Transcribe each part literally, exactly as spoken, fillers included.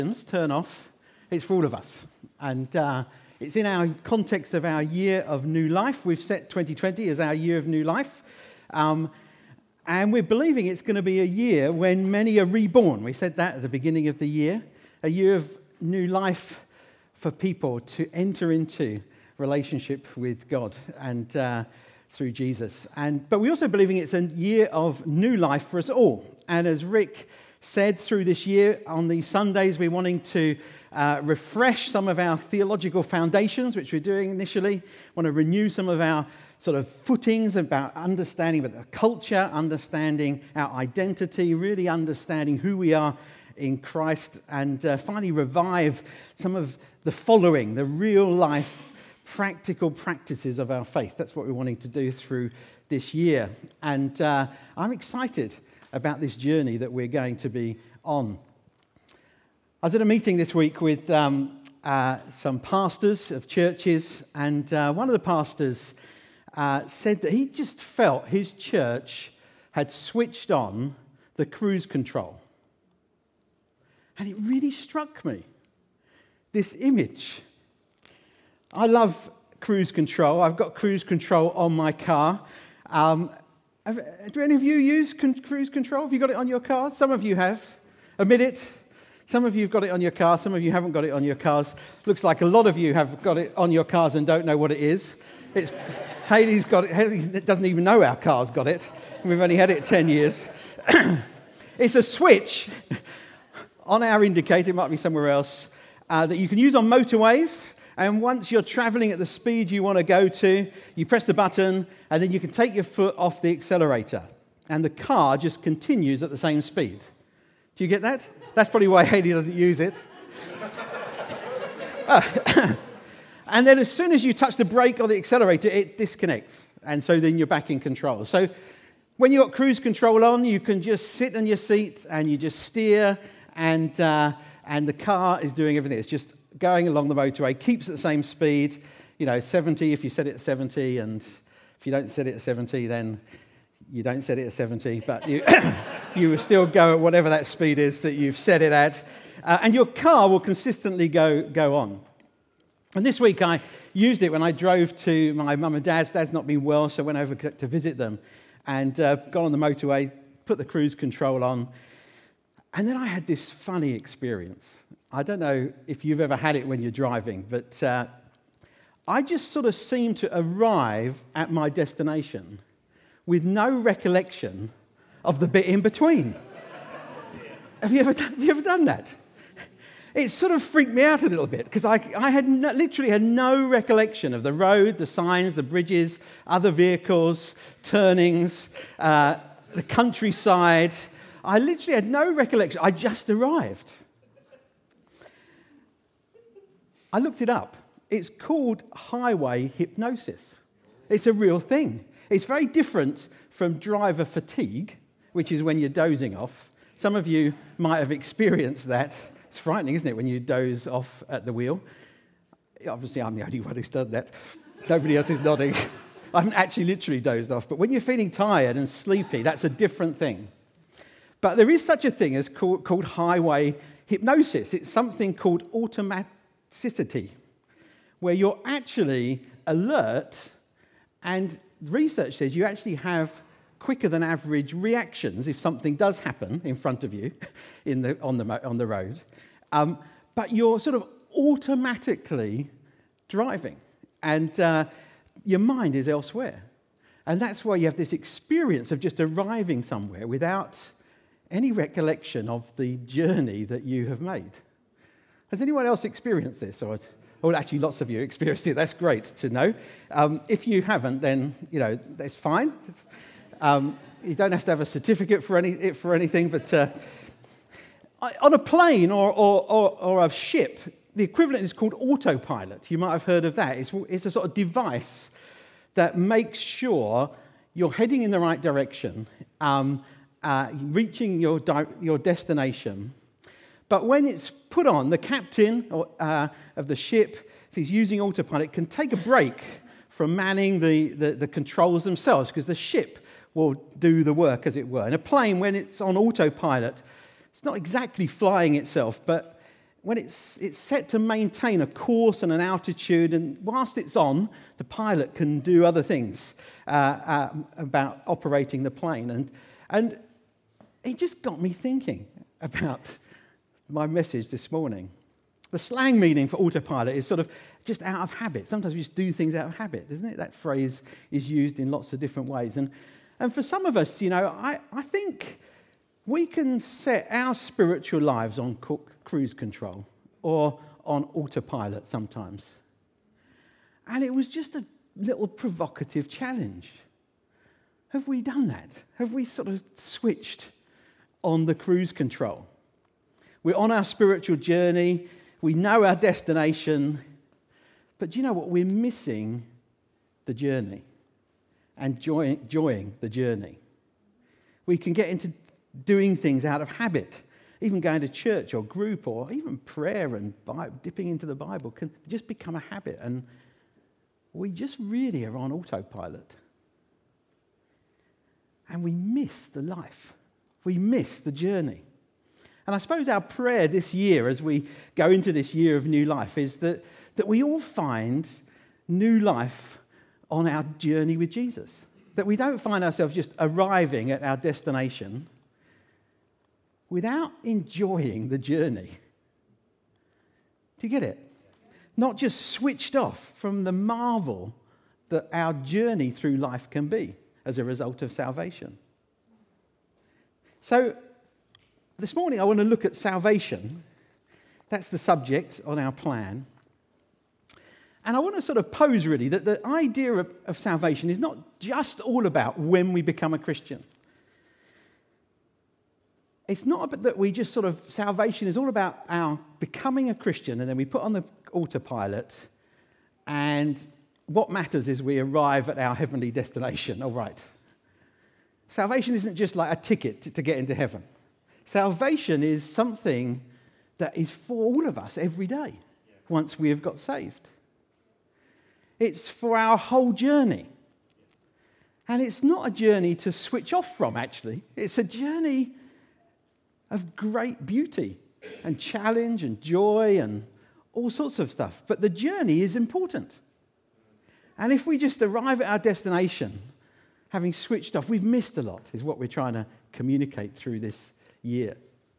turn off, it's for all of us. And uh, it's in our context of our year of new life. We've set twenty twenty as our year of new life. Um, and we're believing it's going to be a year when many are reborn. We said that at the beginning of the year. A year of new life for people to enter into relationship with God and uh, through Jesus. And But we're also believing it's a year of new life for us all. And as Rick said, through this year on these Sundays, we're wanting to uh, refresh some of our theological foundations, which we're doing initially. Want to renew some of our sort of footings about understanding about the culture, understanding our identity, really understanding who we are in Christ, and uh, finally revive some of the following, the real life, practical practices of our faith. That's what we're wanting to do through this year. And uh, I'm excited about this journey that we're going to be on. I was at a meeting this week with um, uh, some pastors of churches, and uh, one of the pastors uh, said that he just felt his church had switched on the cruise control. And it really struck me, this image. I love cruise control. I've got cruise control on my car. Um, Have, do any of you use con- cruise control? Have you got it on your car? Some of you have. Admit it. Some of you have got it on your car. Some of you haven't got it on your cars. Looks like a lot of you have got it on your cars and don't know what it is. It's Haley's got it. Haley doesn't even know our car's got it. We've only had it ten years. It's a switch on our indicator. It might be somewhere else uh, that you can use on motorways. And once you're traveling at the speed you want to go to, you press the button, and then you can take your foot off the accelerator. And the car just continues at the same speed. Do you get that? That's probably why Haley doesn't use it. uh, and then as soon as you touch the brake or the accelerator, it disconnects. And so then you're back in control. So when you've got cruise control on, you can just sit in your seat and you just steer, and uh, and the car is doing everything. It's just going along the motorway, keeps at the same speed, you know, seventy if you set it at seventy, and if you don't set it at seventy, then you don't set it at seventy, but you you will still go at whatever that speed is that you've set it at, uh, and your car will consistently go go on. And this week I used it when I drove to my mum and dad's. Dad's not been well, so I went over to visit them, and uh, got on the motorway, put the cruise control on, and then I had this funny experience. I don't know if you've ever had it when you're driving, but uh, I just sort of seemed to arrive at my destination with no recollection of the bit in between. have, you ever, have you ever done that? It sort of freaked me out a little bit, because I, I had no, literally had no recollection of the road, the signs, the bridges, other vehicles, turnings, uh, the countryside. I literally had no recollection. I just arrived. I looked it up. It's called highway hypnosis. It's a real thing. It's very different from driver fatigue, which is when you're dozing off. Some of you might have experienced that. It's frightening, isn't it, when you doze off at the wheel? Obviously, I'm the only one who's done that. Nobody else is nodding. I haven't actually literally dozed off. But when you're feeling tired and sleepy, that's a different thing. But there is such a thing as called, called highway hypnosis. It's something called automaticity, where you're actually alert, and research says you actually have quicker than average reactions if something does happen in front of you in the, on, the, on the road. Um, but you're sort of automatically driving, and uh, your mind is elsewhere. And that's why you have this experience of just arriving somewhere without any recollection of the journey that you have made. Has anyone else experienced this? Or, well, actually, lots of you experienced it. That's great to know. Um, if you haven't, then, you know, that's fine. Um, you don't have to have a certificate for any for anything. But uh, on a plane or, or, or, or a ship, the equivalent is called autopilot. You might have heard of that. It's, it's a sort of device that makes sure you're heading in the right direction, um, uh, reaching your di- your destination. But when it's put on, the captain or, uh, of the ship, if he's using autopilot, can take a break from manning the, the, the controls themselves, because the ship will do the work, as it were. In a plane, when it's on autopilot, it's not exactly flying itself, but when it's, it's set to maintain a course and an altitude, and whilst it's on, the pilot can do other things uh, uh, about operating the plane. And, and it just got me thinking about my message this morning. The slang meaning for autopilot is sort of just out of habit. Sometimes we just do things out of habit, isn't it? That phrase is used in lots of different ways. And, and for some of us, you know, I, I think we can set our spiritual lives on cruise control or on autopilot sometimes. And it was just a little provocative challenge. Have we done that? Have we sort of switched on the cruise control? We're on our spiritual journey. We know our destination. But do you know what? We're missing the journey and joy, enjoying the journey. We can get into doing things out of habit. Even going to church or group or even prayer and Bible, dipping into the Bible can just become a habit. And we just really are on autopilot. And we miss the life. We miss the journey. And I suppose our prayer this year, as we go into this year of new life, is that, that we all find new life on our journey with Jesus. That we don't find ourselves just arriving at our destination without enjoying the journey. Do you get it? Not just switched off from the marvel that our journey through life can be as a result of salvation. So, this morning I want to look at salvation. That's the subject on our plan. And I want to sort of pose really that the idea of, of salvation is not just all about when we become a Christian. It's not about that we just sort of, salvation is all about our becoming a Christian and then we put on the autopilot and what matters is we arrive at our heavenly destination. All right. Salvation isn't just like a ticket to, to get into heaven. Salvation is something that is for all of us every day once we have got saved. It's for our whole journey. And it's not a journey to switch off from, actually. It's a journey of great beauty and challenge and joy and all sorts of stuff. But the journey is important. And if we just arrive at our destination having switched off, we've missed a lot, is what we're trying to communicate through this year.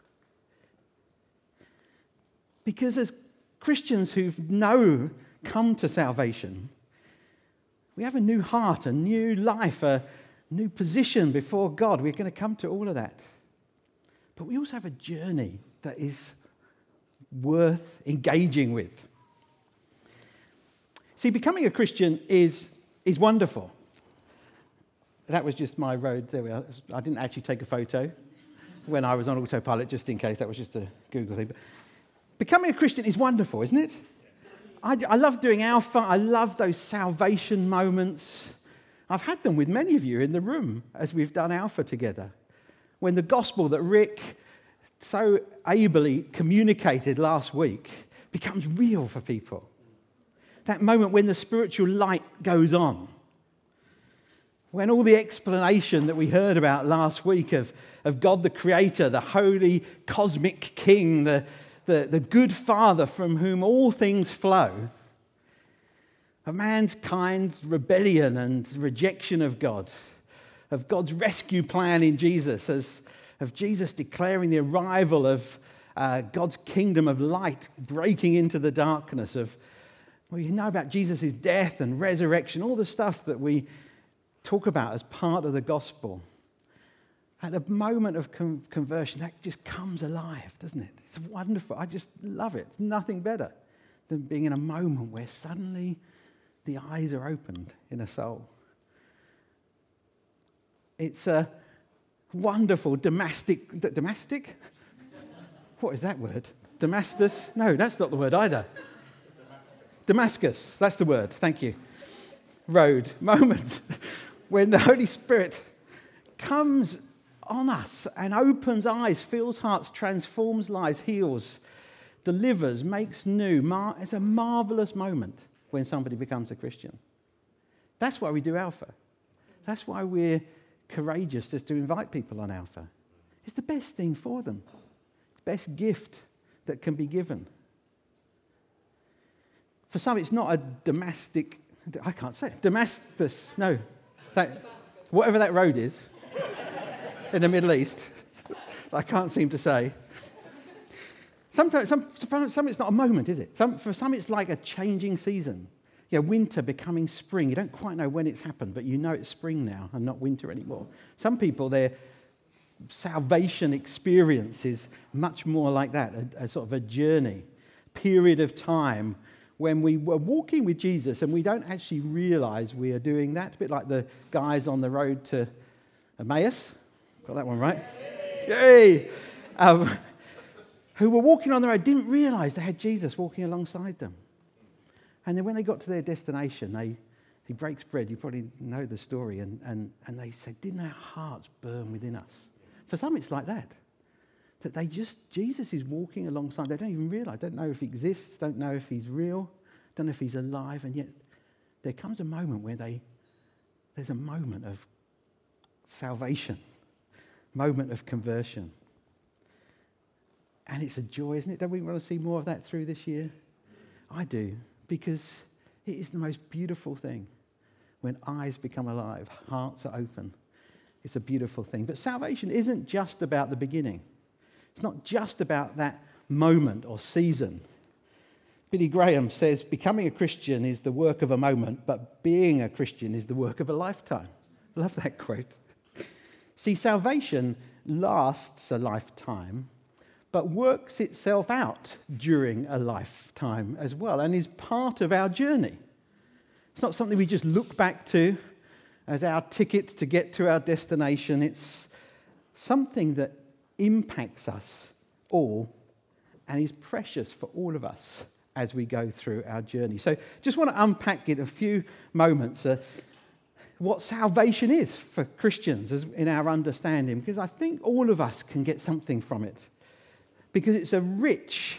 Because as Christians who know come to salvation, we have a new heart, a new life, a new position before God. We're going to come to all of that. But we also have a journey that is worth engaging with. See, becoming a Christian is, is wonderful. That was just my road. There we are. I didn't actually take a photo when I was on autopilot, just in case. That was just a Google thing. But becoming a Christian is wonderful, isn't it? I, I love doing Alpha. I love those salvation moments. I've had them with many of you in the room as we've done Alpha together. When the gospel that Rick so ably communicated last week becomes real for people. That moment when the spiritual light goes on. When all the explanation that we heard about last week of, of God the Creator, the holy cosmic King, the, the, the good Father from whom all things flow, of mankind's rebellion and rejection of God, of God's rescue plan in Jesus, as of Jesus declaring the arrival of uh, God's kingdom of light breaking into the darkness, of, well, you know about Jesus' death and resurrection, all the stuff that we talk about as part of the gospel. At a moment of con- conversion, that just comes alive, doesn't it? It's wonderful. I just love it. It's nothing better than being in a moment where suddenly the eyes are opened in a soul. It's a wonderful Damascus. Damascus? What is that word? Damascus? No, that's not the word either. Damascus. That's the word. Thank you. Road. Moment when the Holy Spirit comes on us and opens eyes, fills hearts, transforms lives, heals, delivers, makes new. Mar- it's a marvelous moment when somebody becomes a Christian. That's why we do Alpha. That's why we're courageous just to invite people on Alpha. It's the best thing for them. It's the best gift that can be given. For some, it's not a Damascus, I can't say it, Damascus, no, that, whatever that road is in the Middle East, I can't seem to say. Sometimes, some, for some it's not a moment, is it? Some, for some, it's like a changing season. Yeah, winter becoming spring. You don't quite know when it's happened, but you know it's spring now and not winter anymore. Some people, their salvation experience is much more like that, a, a sort of a journey, period of time when we were walking with Jesus and we don't actually realize we are doing that. A bit like the guys on the road to Emmaus. Got that one right? Yay! Um, who were walking on the road, didn't realize they had Jesus walking alongside them. And then when they got to their destination, they he breaks bread. You probably know the story. And, and, and they said, didn't our hearts burn within us? For some, it's like that. That they just, Jesus is walking alongside. They don't even realize, don't know if he exists, don't know if he's real, don't know if he's alive. And yet there comes a moment where they, there's a moment of salvation, moment of conversion. And it's a joy, isn't it? Don't we want to see more of that through this year? I do, because it is the most beautiful thing when eyes become alive, hearts are open. It's a beautiful thing. But salvation isn't just about the beginning. It's not just about that moment or season. Billy Graham says, becoming a Christian is the work of a moment, but being a Christian is the work of a lifetime. I love that quote. See, salvation lasts a lifetime, but works itself out during a lifetime as well, and is part of our journey. It's not something we just look back to as our ticket to get to our destination. It's something that impacts us all and is precious for all of us as we go through our journey. So just want to unpack it a few moments, uh, what salvation is for Christians as in our understanding, because I think all of us can get something from it, because it's a rich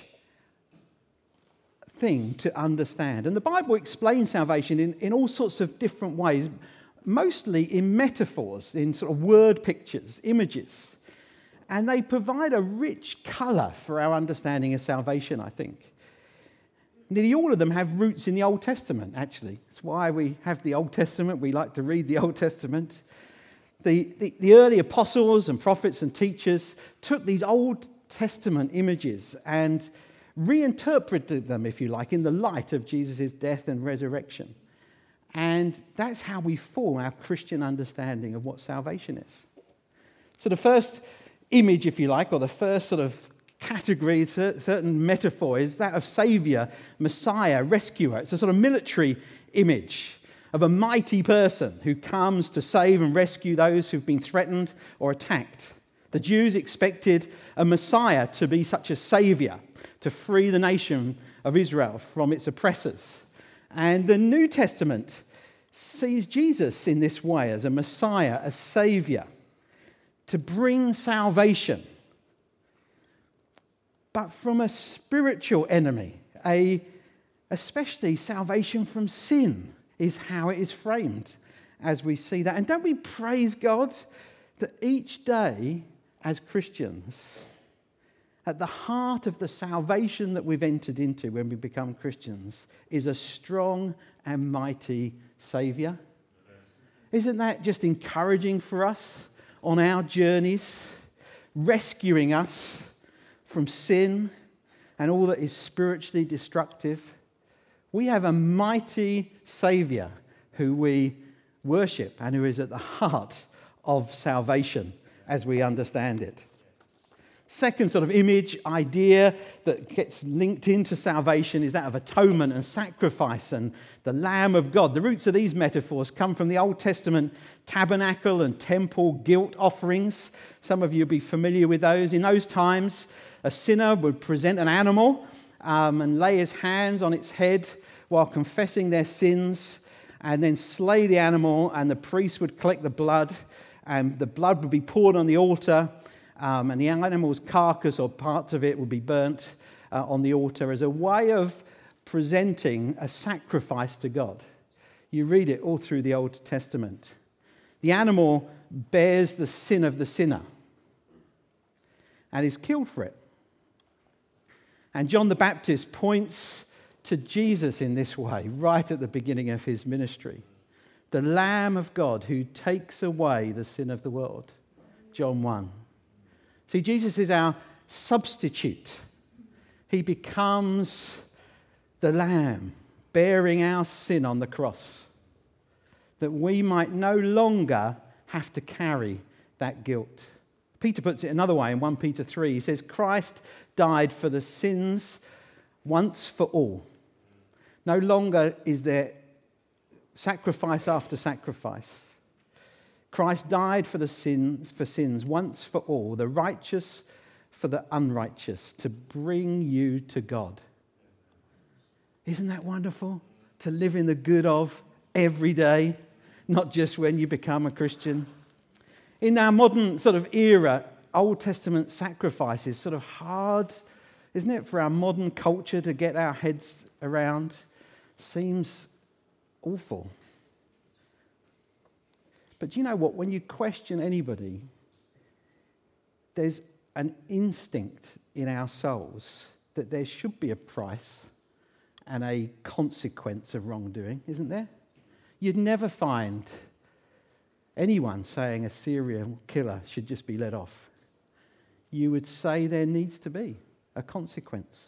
thing to understand. And the Bible explains salvation in, in all sorts of different ways, mostly in metaphors, in sort of word pictures, images. And they provide a rich colour for our understanding of salvation, I think. Nearly all of them have roots in the Old Testament, actually. That's why we have the Old Testament. We like to read the Old Testament. The, the, the early apostles and prophets and teachers took these Old Testament images and reinterpreted them, if you like, in the light of Jesus' death and resurrection. And that's how we form our Christian understanding of what salvation is. So the first image, if you like, or the first sort of category, certain metaphor, is that of Saviour, Messiah, Rescuer. It's a sort of military image of a mighty person who comes to save and rescue those who've been threatened or attacked. The Jews expected a Messiah to be such a saviour, to free the nation of Israel from its oppressors. And the New Testament sees Jesus in this way as a Messiah, a saviour, to bring salvation, but from a spiritual enemy, a, especially salvation from sin is how it is framed as we see that. And don't we praise God that each day as Christians, at the heart of the salvation that we've entered into when we become Christians is a strong and mighty Saviour? Isn't that just encouraging for us on our journeys, rescuing us from sin and all that is spiritually destructive? We have a mighty Saviour who we worship and who is at the heart of salvation as we understand it. Second sort of image, idea that gets linked into salvation is that of atonement and sacrifice and the Lamb of God. The roots of these metaphors come from the Old Testament tabernacle and temple guilt offerings. Some of you will be familiar with those. In those times, a sinner would present an animal um, and lay his hands on its head while confessing their sins, and then slay the animal, and the priest would collect the blood, and the blood would be poured on the altar, um, and the animal's carcass or parts of it would be burnt uh, on the altar as a way of presenting a sacrifice to God. You read it all through the Old Testament. The animal bears the sin of the sinner and is killed for it. And John the Baptist points to Jesus in this way, right at the beginning of his ministry. The Lamb of God who takes away the sin of the world. John one. See, Jesus is our substitute. He becomes the Lamb, bearing our sin on the cross, that we might no longer have to carry that guilt. Peter puts it another way in First Peter three. He says, Christ died for the sins once for all. No longer is there sacrifice after sacrifice. Christ died for the sins, for sins once for all, the righteous for the unrighteous, to bring you to God. Isn't that wonderful? To live in the good of every day, not just when you become a Christian. In our modern sort of era, Old Testament sacrifice is sort of hard, isn't it, for our modern culture to get our heads around? Seems awful. But do you know what? When you question anybody, there's an instinct in our souls that there should be a price and a consequence of wrongdoing, isn't there? You'd never find anyone saying a serial killer should just be let off. You would say there needs to be a consequence.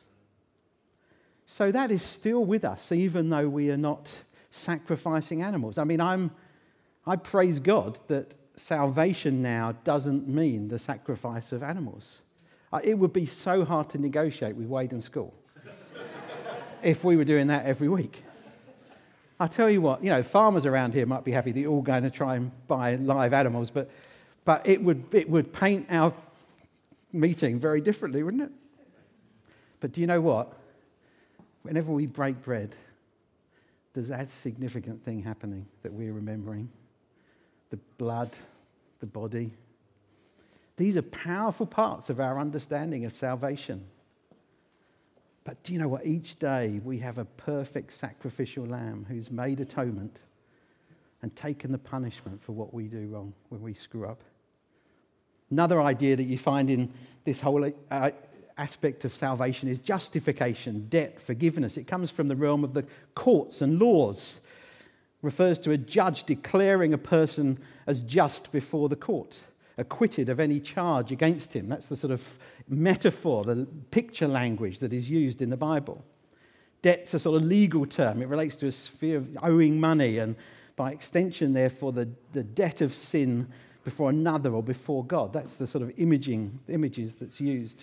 So that is still with us, even though we are not sacrificing animals. I mean, I'm, I praise God that salvation now doesn't mean the sacrifice of animals. It would be so hard to negotiate with Wade and School if we were doing that every week. I tell you what, you know, farmers around here might be happy that you're all going to try and buy live animals, but but it would it would paint our meeting very differently, wouldn't it? But do you know what? Whenever we break bread, there's that significant thing happening that we're remembering. The blood, the body. These are powerful parts of our understanding of salvation. But do you know what? Each day we have a perfect sacrificial lamb who's made atonement and taken the punishment for what we do wrong when we screw up. Another idea that you find in this whole uh, aspect of salvation is justification, debt, forgiveness. It comes from the realm of the courts and laws. It refers to a judge declaring a person as just before the court, acquitted of any charge against him. That's the sort of metaphor, the picture language that is used in the Bible. Debt's a sort of legal term. It relates to a sphere of owing money and by extension, therefore, the, the debt of sin before another or before God. That's the sort of imaging images that's used.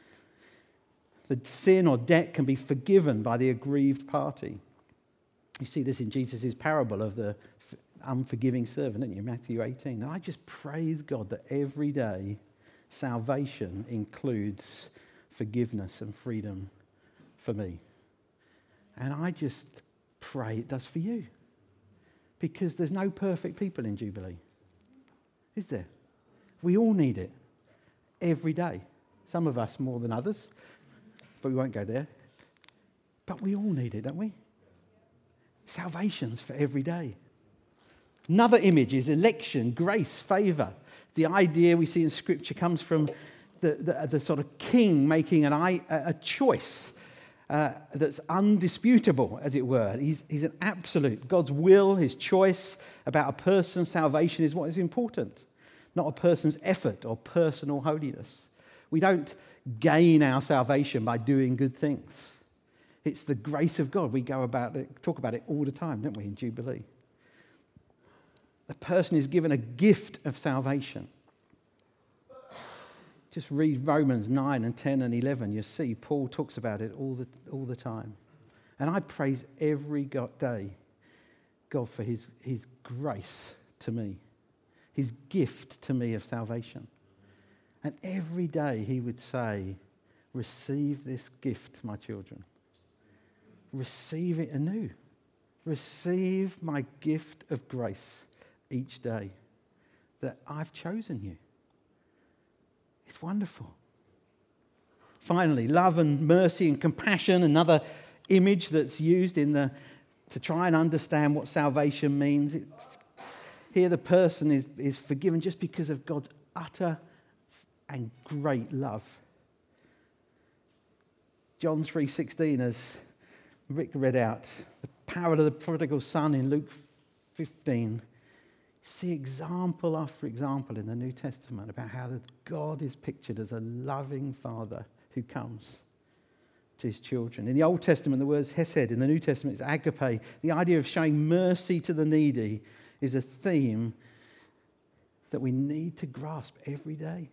The sin or debt can be forgiven by the aggrieved party. You see this in Jesus' parable of the unforgiving servant, don't you? Matthew eighteen. And I just praise God that every day salvation includes forgiveness and freedom for me. And I just pray it does for you. Because there's no perfect people in Jubilee. Is there? We all need it. Every day. Some of us more than others. But we won't go there. But we all need it, don't we? Salvation's for every day. Another image is election, grace, favour. The idea we see in Scripture comes from the, the, the sort of king making an, a choice uh, that's undisputable, as it were. He's, he's an absolute. God's will, his choice about a person's salvation is what is important, not a person's effort or personal holiness. We don't gain our salvation by doing good things. It's the grace of God. We go about it, talk about it all the time, don't we, in Jubilee? The person is given a gift of salvation. Just read Romans nine and ten and eleven. You see, Paul talks about it all the all the time. And I praise every day God for his, his grace to me, his gift to me of salvation. And every day he would say, receive this gift, my children. Receive it anew. Receive my gift of grace each day that I've chosen you. It's wonderful. Finally, love and mercy and compassion, another image that's used in the to try and understand what salvation means. It's, here the person is, is forgiven just because of God's utter and great love. John three sixteen, as Rick read out, the parable of the prodigal son in Luke fifteen. See example after example in the New Testament about how God is pictured as a loving father who comes to his children. In the Old Testament, the word's hesed. In the New Testament, it's agape. The idea of showing mercy to the needy is a theme that we need to grasp every day.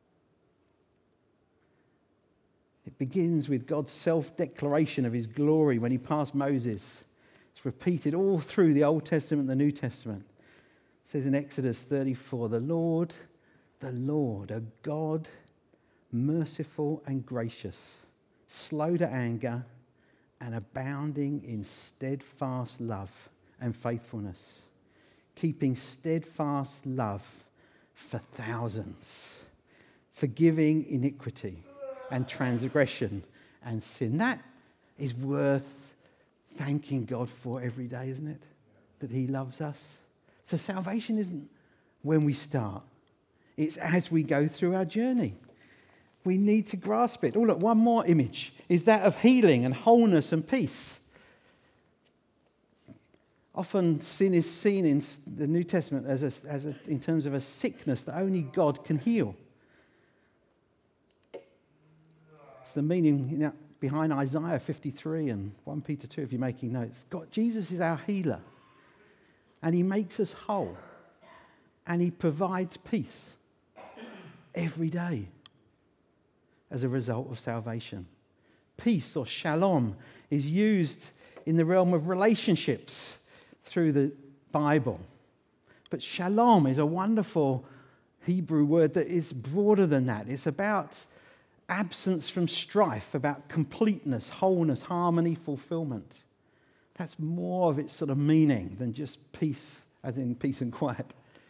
It begins with God's self-declaration of his glory when he passed Moses. It's repeated all through the Old Testament and the New Testament. It says in Exodus thirty-four, the Lord, the Lord, a God merciful and gracious, slow to anger and abounding in steadfast love and faithfulness, keeping steadfast love for thousands, forgiving iniquity and transgression and sin. That is worth thanking God for every day, isn't it? That he loves us. So salvation isn't when we start. It's as we go through our journey. We need to grasp it. Oh, look, one more image is that of healing and wholeness and peace. Often sin is seen in the New Testament as, a, as a, in terms of a sickness that only God can heal. It's the meaning, you know, behind Isaiah fifty-three and First Peter two, if you're making notes. God, Jesus is our healer. And he makes us whole. And he provides peace every day as a result of salvation. Peace, or shalom, is used in the realm of relationships through the Bible. But shalom is a wonderful Hebrew word that is broader than that. It's about absence from strife, about completeness, wholeness, harmony, fulfillment. That's more of its sort of meaning than just peace, as in peace and quiet.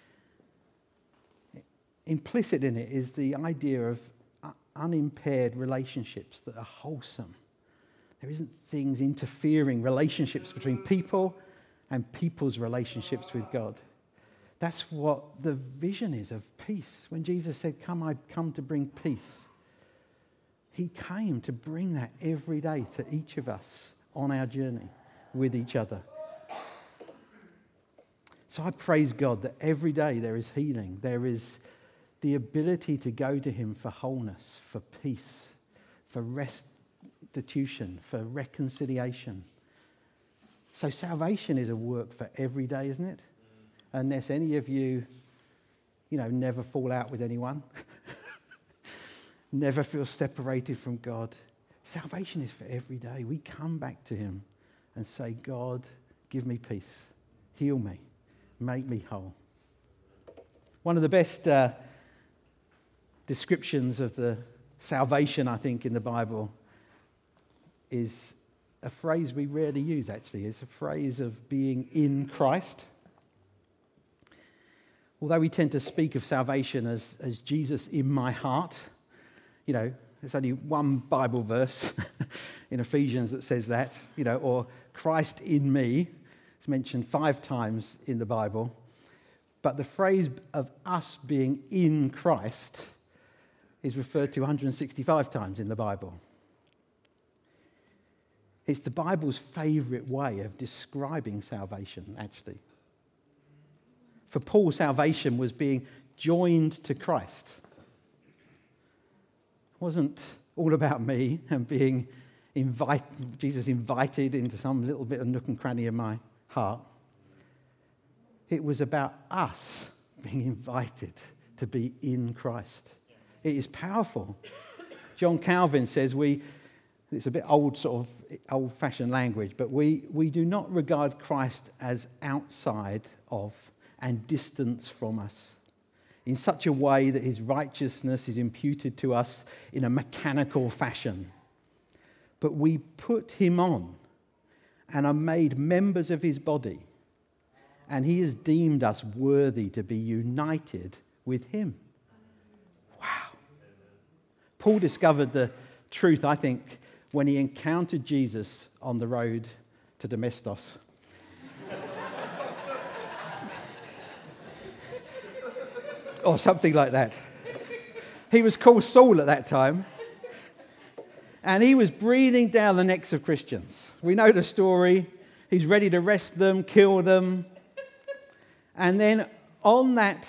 Implicit in it is the idea of unimpaired relationships that are wholesome. There isn't things interfering, relationships between people and people's relationships with God. That's what the vision is of peace. When Jesus said, come, I've come to bring peace, he came to bring that every day to each of us on our journey with each other. So I praise God that every day there is healing. There is the ability to go to him for wholeness, for peace, for restitution, for reconciliation. So salvation is a work for every day, isn't it? Unless any of you, you know, never fall out with anyone, never feel separated from God. Salvation is for every day. We come back to him and say, God, give me peace, heal me, make me whole. One of the best uh, descriptions of the salvation, I think, in the Bible is a phrase we rarely use, actually. It's a phrase of being in Christ. Although we tend to speak of salvation as, as Jesus in my heart, you know, there's only one Bible verse in Ephesians that says that, you know, or Christ in me. It's mentioned five times in the Bible. But the phrase of us being in Christ is referred to one hundred sixty-five times in the Bible. It's the Bible's favourite way of describing salvation, actually. For Paul, salvation was being joined to Christ. It wasn't all about me and being invited, Jesus invited into some little bit of nook and cranny of my heart. It was about us being invited to be in Christ. It is powerful. John Calvin says we, it's a bit old sort of old-fashioned language, but we, we do not regard Christ as outside of and distance from us in such a way that his righteousness is imputed to us in a mechanical fashion. But we put him on and are made members of his body, and he has deemed us worthy to be united with him. Wow. Paul discovered the truth, I think, when he encountered Jesus on the road to Damascus. Or something like that. He was called Saul at that time. And he was breathing down the necks of Christians. We know the story. He's ready to arrest them, kill them. And then on that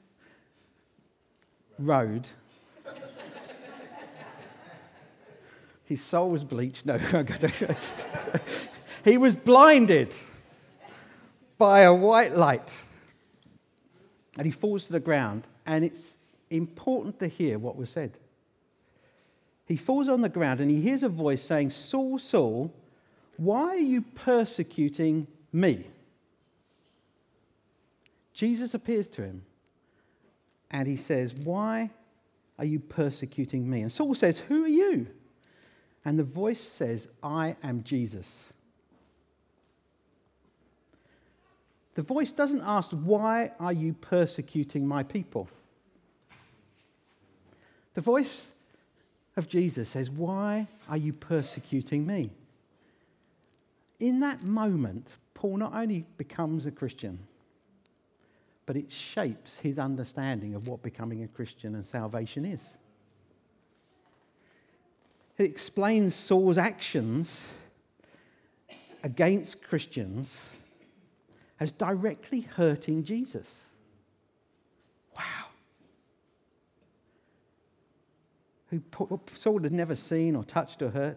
road, his soul was bleached. No, he was blinded by a white light. And he falls to the ground. And it's important to hear what was said. He falls on the ground and he hears a voice saying, "Saul, Saul, why are you persecuting me?" Jesus appears to him and he says, "Why are you persecuting me?" And Saul says, "Who are you?" And the voice says, "I am Jesus." The voice doesn't ask, "Why are you persecuting my people?" The voice of Jesus says, "Why are you persecuting me?" In that moment, Paul not only becomes a Christian, but it shapes his understanding of what becoming a Christian and salvation is. It explains Saul's actions against Christians as directly hurting Jesus. Wow. Who Saul had never seen or touched or hurt.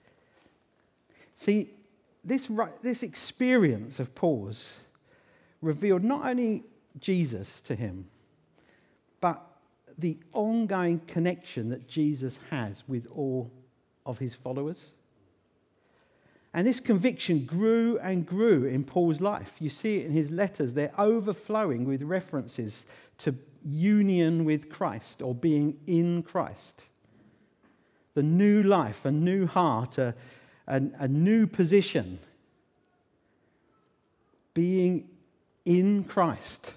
See, this, this experience of Paul's revealed not only Jesus to him, but the ongoing connection that Jesus has with all of his followers. And this conviction grew and grew in Paul's life. You see it in his letters. They're overflowing with references to union with Christ or being in Christ. The new life, a new heart, a, a, a new position. Being in Christ.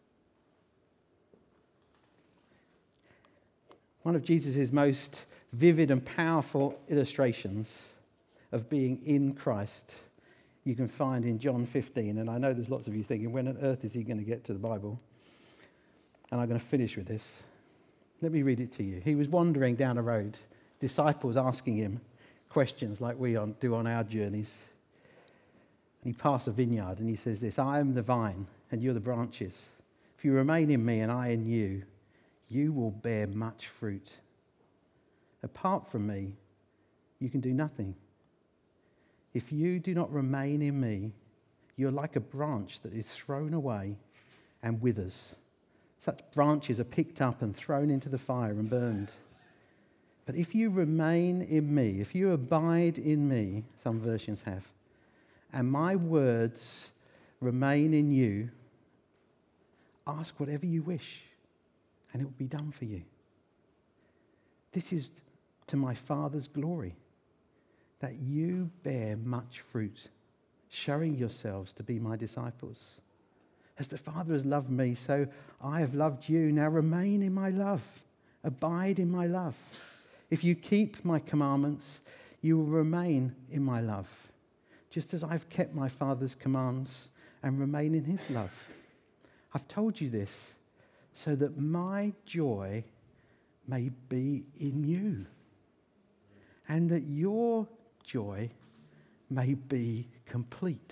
One of Jesus' most vivid and powerful illustrations of being in Christ you can find in John fifteen. And I know there's lots of you thinking, when on earth is he going to get to the Bible? And I'm going to finish with this. Let me read it to you. He was wandering down a road, disciples asking him questions like we do on our journeys. And he passed a vineyard and he says this, "I am the vine and you're the branches. If you remain in me and I in you, you will bear much fruit. Apart from me, you can do nothing. If you do not remain in me, you're like a branch that is thrown away and withers. Such branches are picked up and thrown into the fire and burned. But if you remain in me, if you abide in me," some versions have, "and my words remain in you, ask whatever you wish, and it will be done for you. This is to my Father's glory, that you bear much fruit, showing yourselves to be my disciples. As the Father has loved me, so I have loved you. Now remain in my love. Abide in my love. If you keep my commandments, you will remain in my love, just as I've kept my Father's commands and remain in his love. I've told you this so that my joy may be in you, and that your joy may be complete.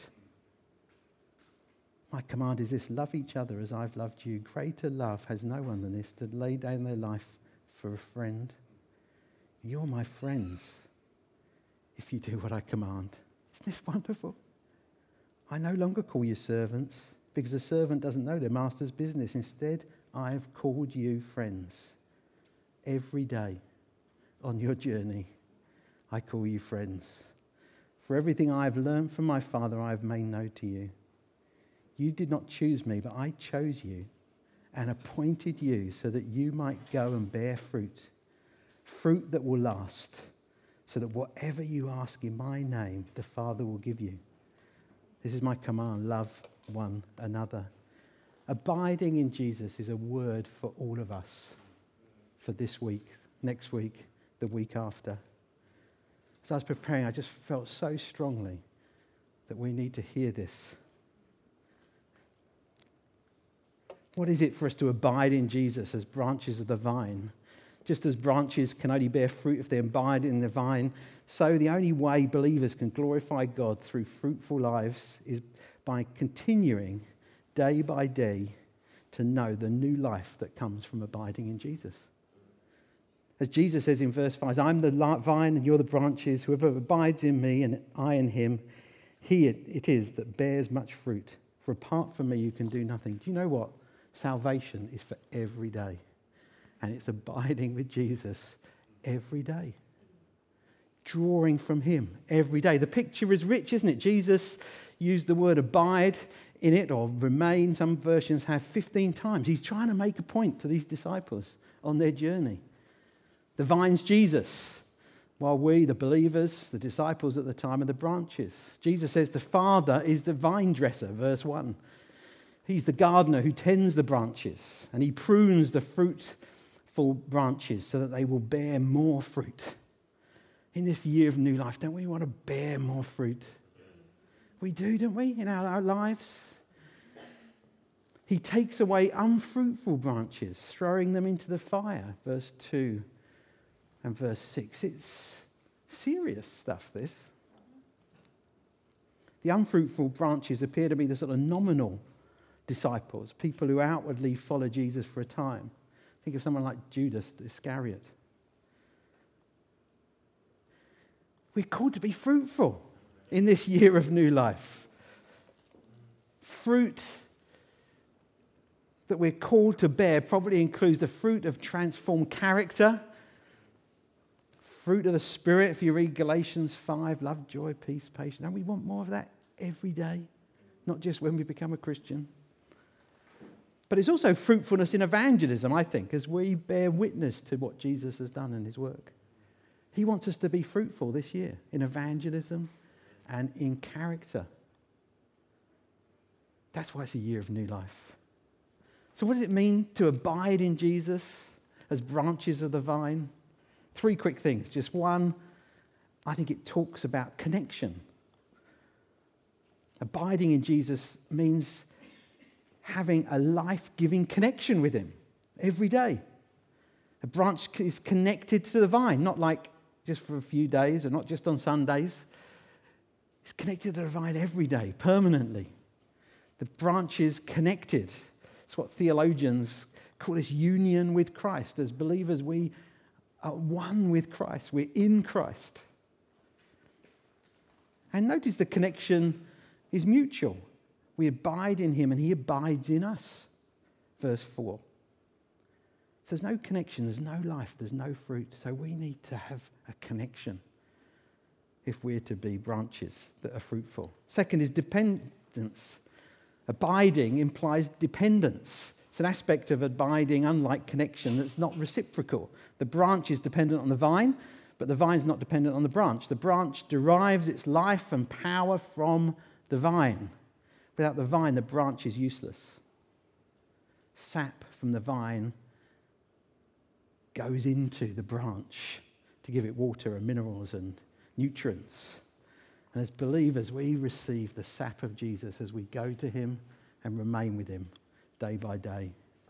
My command is this: love each other as I've loved you. Greater love has no one than this, to lay down their life for a friend. You're my friends if you do what I command." Isn't this wonderful? "I no longer call you servants, because a servant doesn't know their master's business. Instead, I have called you friends. Every day on your journey, I call you friends. For everything I have learned from my Father, I have made known to you. You did not choose me, but I chose you and appointed you so that you might go and bear fruit, fruit that will last, so that whatever you ask in my name, the Father will give you. This is my command: love one another." Abiding in Jesus is a word for all of us for this week, next week, the week after. As I was preparing, I just felt so strongly that we need to hear this. What is it for us to abide in Jesus as branches of the vine? Just as branches can only bear fruit if they abide in the vine, so the only way believers can glorify God through fruitful lives is by continuing day by day to know the new life that comes from abiding in Jesus. As Jesus says in verse five, I'm the vine and you're the branches. Whoever abides in me and I in him, he it is that bears much fruit. For apart from me, you can do nothing. Do you know what? Salvation is for every day. And it's abiding with Jesus every day. Drawing from him every day. The picture is rich, isn't it? Jesus used the word abide in it, or remain. Some versions have fifteen times. He's trying to make a point to these disciples on their journey. The vine's Jesus, while we, the believers, the disciples at the time, are the branches. Jesus says the Father is the vine dresser, verse one. He's the gardener who tends the branches, and he prunes the fruitful branches so that they will bear more fruit. In this year of new life, don't we want to bear more fruit? We do, don't we, in our, our lives? He takes away unfruitful branches, throwing them into the fire, verse two and verse six. It's serious stuff, this. The unfruitful branches appear to be the sort of nominal disciples, people who outwardly follow Jesus for a time. Think of someone like Judas Iscariot. We're called to be fruitful in this year of new life. Fruit that we're called to bear probably includes the fruit of transformed character, fruit of the Spirit. If you read Galatians five, love, joy, peace, patience. And we want more of that every day, not just when we become a Christian. But it's also fruitfulness in evangelism, I think, as we bear witness to what Jesus has done in his work. He wants us to be fruitful this year in evangelism and in character. That's why it's a year of new life. So what does it mean to abide in Jesus as branches of the vine? Three quick things. Just one, I think it talks about connection. Abiding in Jesus means having a life-giving connection with him every day. A branch is connected to the vine, not like just for a few days or not just on Sundays. It's connected to the vine every day, permanently. The branch is connected. It's what theologians call this union with Christ. As believers, we are one with Christ. We're in Christ. And notice the connection is mutual. We abide in him and he abides in us. Verse four. If there's no connection, there's no life, there's no fruit. So we need to have a connection if we're to be branches that are fruitful. Second is dependence. Abiding implies dependence. It's an aspect of abiding, unlike connection, that's not reciprocal. The branch is dependent on the vine, but the vine's not dependent on the branch. The branch derives its life and power from the vine. Without the vine, the branch is useless. Sap from the vine goes into the branch to give it water and minerals and nutrients. And as believers, we receive the sap of Jesus as we go to him and remain with him day by day.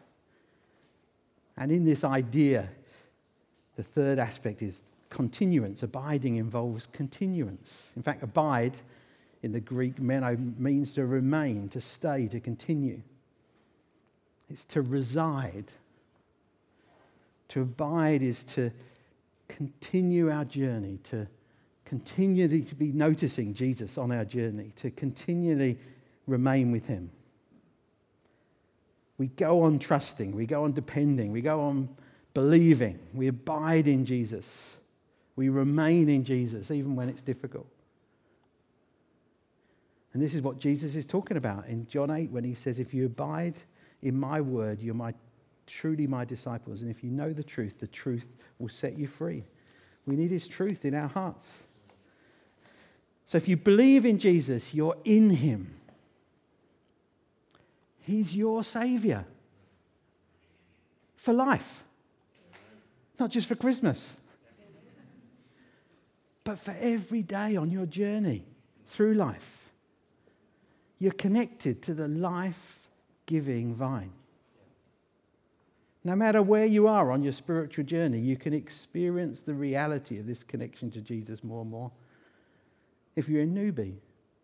And in this idea, the third aspect is continuance. Abiding involves continuance. In fact, abide in the Greek meno means to remain, to stay, to continue. It's to reside. To abide is to continue our journey, to continually to be noticing Jesus on our journey, to continually remain with him. We go on trusting, we go on depending, we go on believing, we abide in Jesus. We remain in Jesus even when it's difficult. And this is what Jesus is talking about in John eight when he says, if you abide in my word, you're my truly my disciples. And if you know the truth, the truth will set you free. We need his truth in our hearts. So if you believe in Jesus, you're in him. He's your Saviour for life. Not just for Christmas, but for every day on your journey through life. You're connected to the life-giving vine. No matter where you are on your spiritual journey, you can experience the reality of this connection to Jesus more and more. If you're a newbie,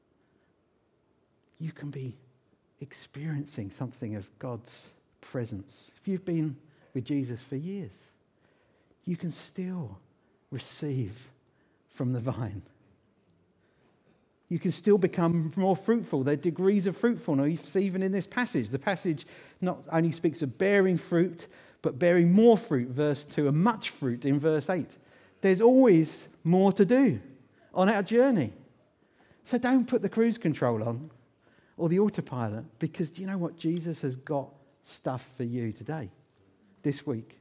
you can be experiencing something of God's presence. If you've been with Jesus for years, you can still receive from the vine. You can still become more fruitful. There are degrees of fruitfulness even in this passage. The passage not only speaks of bearing fruit, but bearing more fruit, verse two, and much fruit in verse eight. There's always more to do on our journey. So don't put the cruise control on or the autopilot, because do you know what? Jesus has got stuff for you today, this week,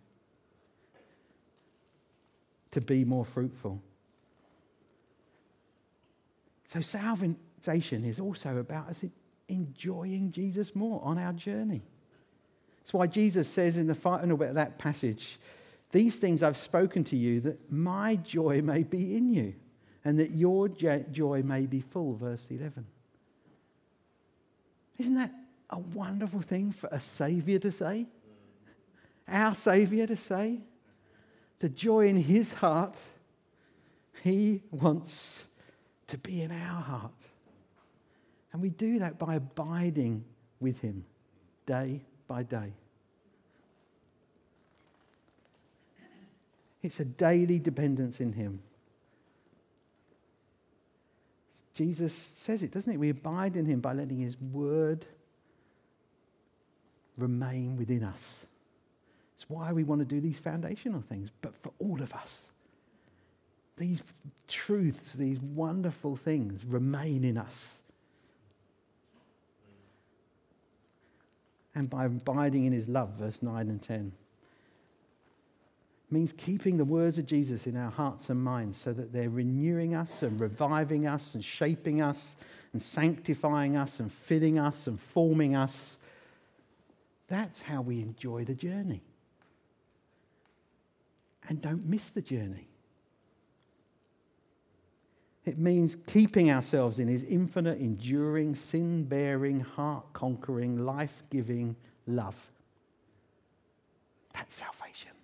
to be more fruitful. So salvation is also about us enjoying Jesus more on our journey. That's why Jesus says in the final bit of that passage, these things I've spoken to you that my joy may be in you and that your joy may be full, verse eleven. Isn't that a wonderful thing for a Saviour to say? Our Saviour to say? The joy in his heart, he wants to be in our heart. And we do that by abiding with him day by day. It's a daily dependence in him. Jesus says it, doesn't it? We abide in him by letting his word remain within us. It's why we want to do these foundational things, but for all of us. These truths, these wonderful things remain in us. And by abiding in his love, verse nine and ten, means keeping the words of Jesus in our hearts and minds so that they're renewing us and reviving us and shaping us and sanctifying us and filling us and forming us. That's how we enjoy the journey. And don't miss the journey. It means keeping ourselves in his infinite, enduring, sin-bearing, heart-conquering, life-giving love. That's salvation.